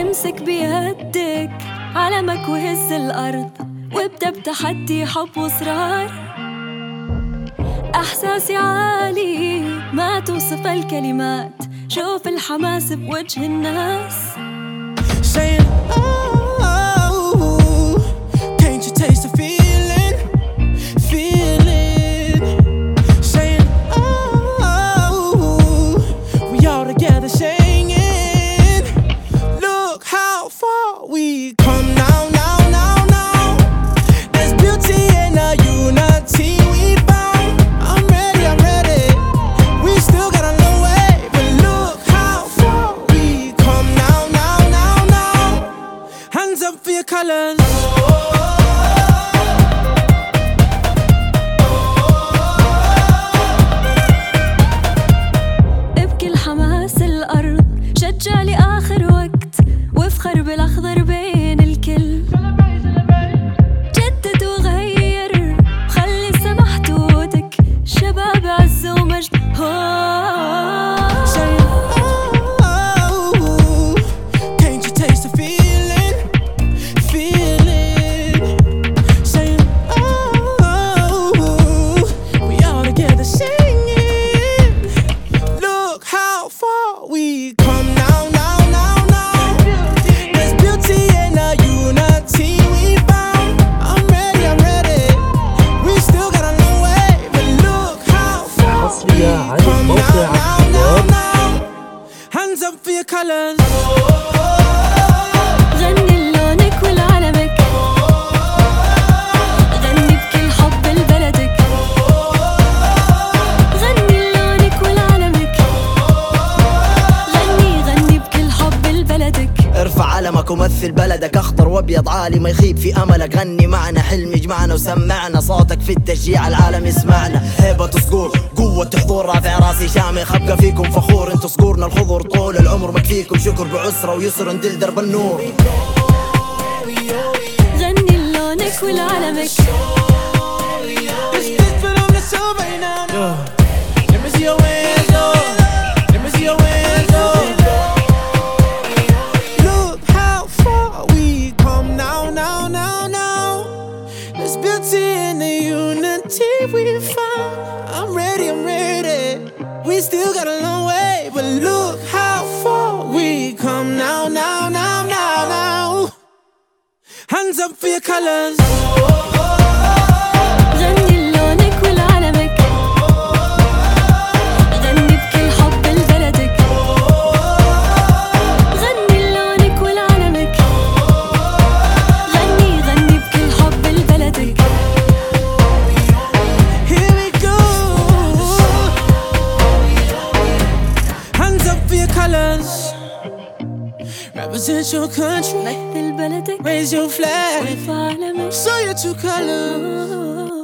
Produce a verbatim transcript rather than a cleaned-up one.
امسك بيدك علمك وهز الأرض، وابدأ بتحدي حب وإصرار. إحساسي عالي ما توصف الكلمات، شوف الحماس بوجه الناس. Saying, oh, can't you taste the feeling, feeling. Saying, oh, we all together singing. Look how far we come now, now, now, now. There's beauty in the unity we found. I'm ready, I'm ready. We still got a long way, but look how far we come now, now, now, now. Hands up for your colors. بكل حماس الأرض شجع لآخر وقت، وافخر بالأخضر بين الكل. جدد وغير وخلي السما حدودك، شباب عز ومجد. Saying, oh, can't you taste the feeling, feeling. Saying, oh, we all together singing. Look how far we come now, now, now, now. There's beauty in the unity we found. I'm ready, I'm ready. We still got a long way, but look how far we حصرية عن come now, موقع now, now, now. Hands up for your colors. غني لونك ولعلمك، غني بكل حب لبلدك. غني لونك ولعلمك، غني غني بكل حب لبلدك. ارفع علمك ومثل بلدك، اخضر وابيض عالي ما يخيب في املك. غني معنا حلم يجمعنا وسمعنا، صوتك في التشجيع العالم يسمعنا. هيبة صقور قوة حضور، رافع راسي شامخ ابقى فيكم فخور. انتو صقورنا الخضر طول العمر مكفيكم شكر، بعسرة ويسر ندل درب النور. غني لونك ولعلمك، Let's just put on the show right now. Let me see your hands up. Let me see your hands up. Look how far we come now, now, now, now. There's beauty in the unity we found. I'm ready, I'm ready. We still got a long way, but look how far we come now, now, now, now, now. Hands up for your colors. غني لونك ولعلمك، غني بكل حب لبلدك. غني لونك ولعلمك، غني غني بكل حب لبلدك. Here we go. Hands up for your colors. Represent your country. مثل بلدك، Raise your flag. وارفع علمك. Show your true colors.